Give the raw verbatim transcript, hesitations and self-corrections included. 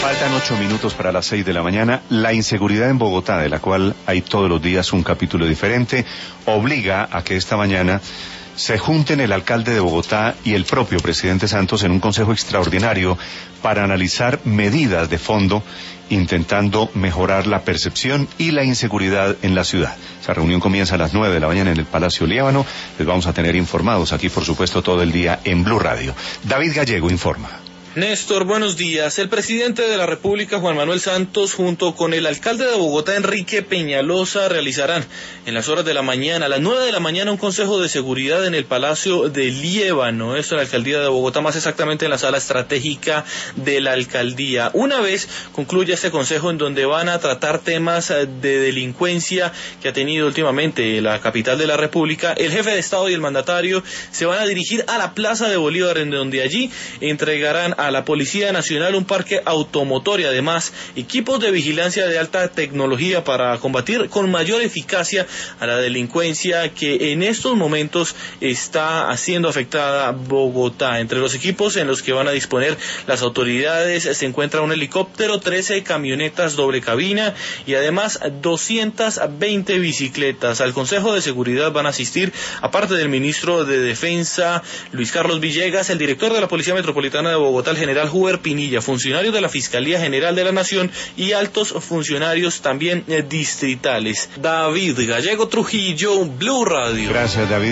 Faltan ocho minutos para las seis de la mañana. La inseguridad en Bogotá, de la cual hay todos los días un capítulo diferente, obliga a que esta mañana se junten el alcalde de Bogotá y el propio presidente Santos en un consejo extraordinario para analizar medidas de fondo, intentando mejorar la percepción y la inseguridad en la ciudad. Esa reunión comienza a las nueve de la mañana en el Palacio Líbano. Les vamos a tener informados aquí, por supuesto, todo el día en Blue Radio. David Gallego informa. Néstor, buenos días. El presidente de la República, Juan Manuel Santos, junto con el alcalde de Bogotá, Enrique Peñalosa, realizarán en las horas de la mañana, a las nueve de la mañana, un consejo de seguridad en el Palacio de Líbano, esto en la alcaldía de Bogotá, más exactamente en la sala estratégica de la alcaldía. Una vez concluya este consejo, en donde van a tratar temas de delincuencia que ha tenido últimamente la capital de la República, el jefe de Estado y el mandatario se van a dirigir a la Plaza de Bolívar, en donde allí entregarán a a la Policía Nacional un parque automotor y además equipos de vigilancia de alta tecnología para combatir con mayor eficacia a la delincuencia que en estos momentos está haciendo afectada Bogotá. Entre los equipos en los que van a disponer las autoridades se encuentra un helicóptero, trece camionetas doble cabina y además doscientas veinte bicicletas. Al Consejo de Seguridad van a asistir, aparte del ministro de Defensa, Luis Carlos Villegas, el director de la Policía Metropolitana de Bogotá, el general Huber Pinilla, funcionarios de la Fiscalía General de la Nación y altos funcionarios también eh, distritales. David Gallego Trujillo, Blue Radio. Gracias, David.